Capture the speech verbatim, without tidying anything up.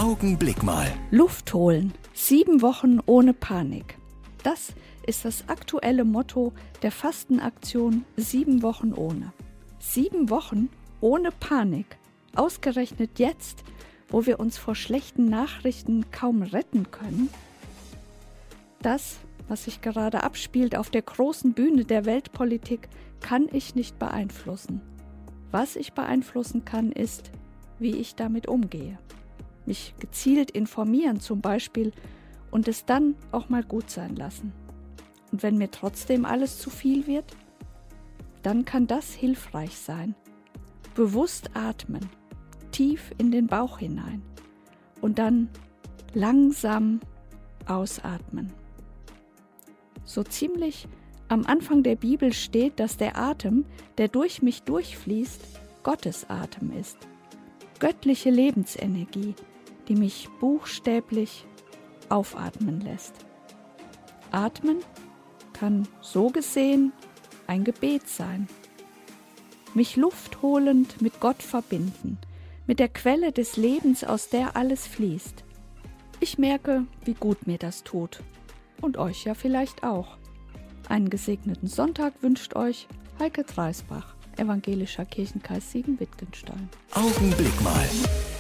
Augenblick mal. Luft holen. Sieben Wochen ohne Panik. Das ist das aktuelle Motto der Fastenaktion Sieben Wochen ohne. Sieben Wochen ohne Panik. Ausgerechnet jetzt, wo wir uns vor schlechten Nachrichten kaum retten können. Das, was sich gerade abspielt auf der großen Bühne der Weltpolitik, kann ich nicht beeinflussen. Was ich beeinflussen kann, ist, wie ich damit umgehe. Mich gezielt informieren zum Beispiel und es dann auch mal gut sein lassen. Und wenn mir trotzdem alles zu viel wird, dann kann das hilfreich sein. Bewusst atmen, tief in den Bauch hinein und dann langsam ausatmen. So ziemlich am Anfang der Bibel steht, dass der Atem, der durch mich durchfließt, Gottes Atem ist. Göttliche Lebensenergie, die mich buchstäblich aufatmen lässt. Atmen kann so gesehen ein Gebet sein. Mich luftholend mit Gott verbinden, mit der Quelle des Lebens, aus der alles fließt. Ich merke, wie gut mir das tut. Und euch ja vielleicht auch. Einen gesegneten Sonntag wünscht euch Heike Dreisbach, Evangelischer Kirchenkreis Siegen-Wittgenstein. Augenblick mal.